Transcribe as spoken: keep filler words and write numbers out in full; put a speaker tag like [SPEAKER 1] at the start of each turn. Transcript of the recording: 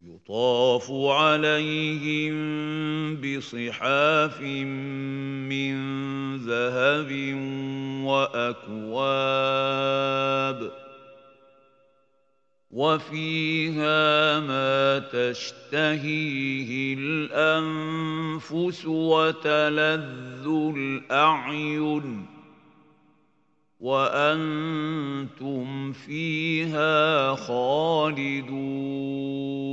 [SPEAKER 1] يطاف عليهم بصحاف من ذهب وأكواب وفيها ما تشتهيه الأنفس وتلذ الأعين وأنتم فيها خالدون